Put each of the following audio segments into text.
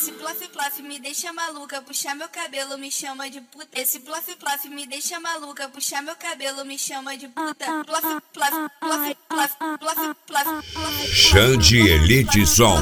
Esse plof me deixa maluca, puxar meu cabelo me chama de puta. Esse plof me deixa maluca, puxar meu cabelo me chama de puta. Plof. Xande Elite Som.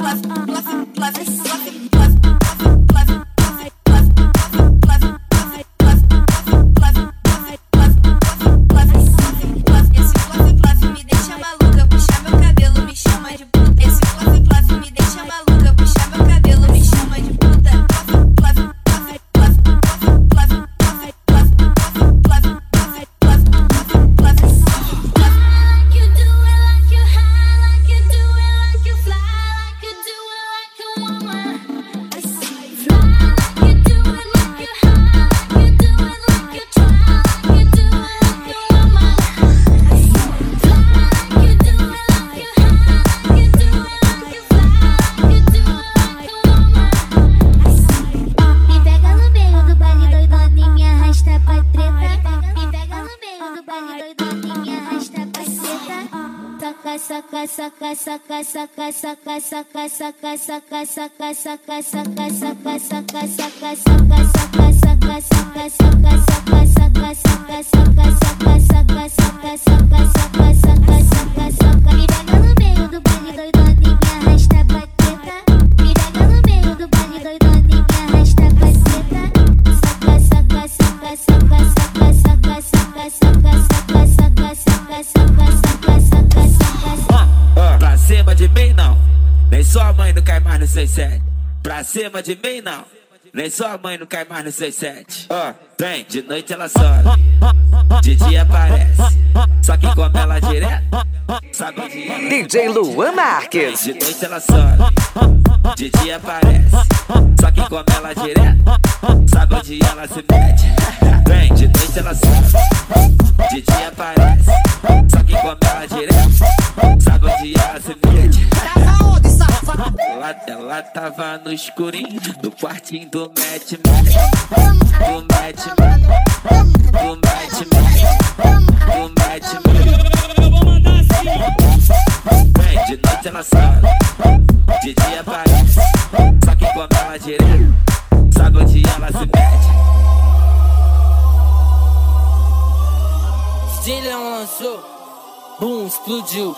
Pra cima de mim não, nem sua mãe não cai mais no 67. Pra cima de mim não, nem sua mãe não cai mais no 67. Vem, de noite ela sobe, de dia aparece. Só que come ela direto, sabe onde é? DJ Luan Marques. De noite ela sobe, de dia aparece. Só que come ela direto, sabe onde ela se mete? Vem, de noite ela sobe, de dia aparece. Só que come ela direto, sabe onde ela se mete? Ela tava no escurinho, no quartinho do match. Vem, de noite ela sobe, de dia aparece. Só que come ela direto, sabe onde ela se mete? DJ Leão lançou, boom, explodiu.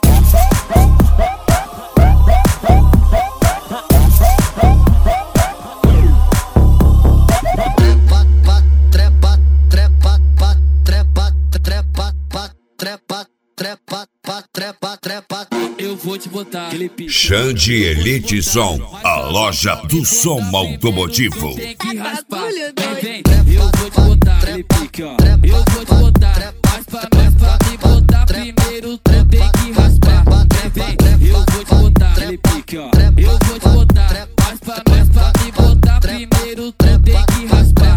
Eu vou te botar aquele pique. Xande Elite Som, a loja do som automotivo. Tem que raspar, vem, eu vou te botar aquele pique, ó. Eu vou te botar, mas pra me botar primeiro tu tem que raspar. Vem, eu vou te botar aquele pique, ó. Eu vou te botar, mas pra me botar primeiro tu tem que raspar.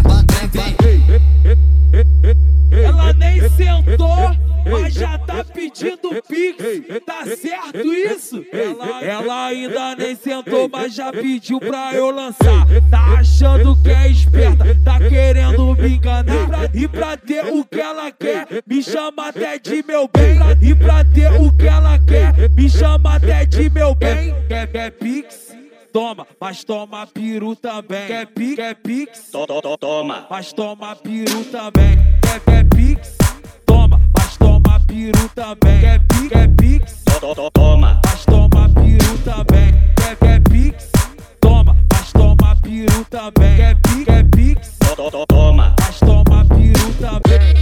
Vem. Ela nem sentou, mas já tá pedindo pix, tá certo isso? Ela ainda nem sentou, mas já pediu pra eu lançar. Tá achando que é esperta, tá querendo me enganar. E pra ter o que ela quer, me chama até de meu bem. E pra ter o que ela quer, me chama até de meu bem. Quer pix? Toma, mas toma peru também. Quer pix? Toma, Mas toma peru também. Quer pix? Toma, mas toma peru também. Quer pix? toma. Mas toma peru também. Quer pix? Toma, mas toma peru também. Quer pix? Toma. Mas toma peru também.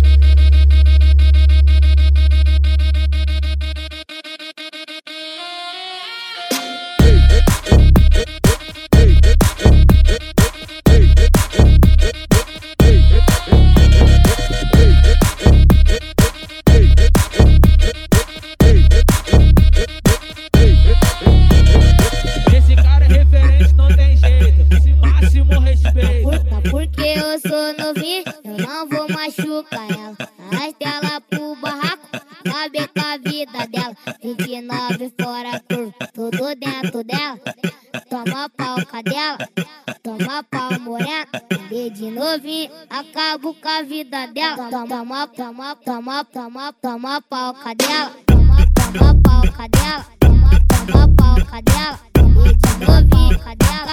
Esse cara é referente, não tem jeito. Esse máximo respeito. Porque eu sou novinho, eu não vou machucar ela. Arrasta ela pro barraco, sabe com a vida dela. 29 fora curva, tudo dentro dela. Toma pau, cadela, toma pau, morena. De novinho, acabo com a vida dela. Toma pau, cadela. Toma pau, cadela. Toma pau, cadela. De novinho, cadela.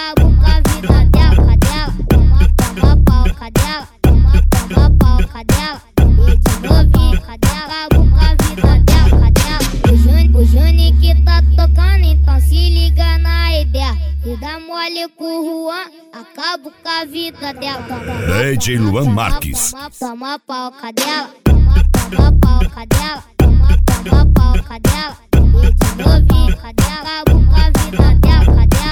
Se dá mole com o Juan, acabo com a vida dela. DJ Luan Marques. Toma pau, cadela. Toma pau, cadela. Toma pau, cadela. E de novinho, cadela. Acabo com a vida dela, cadela.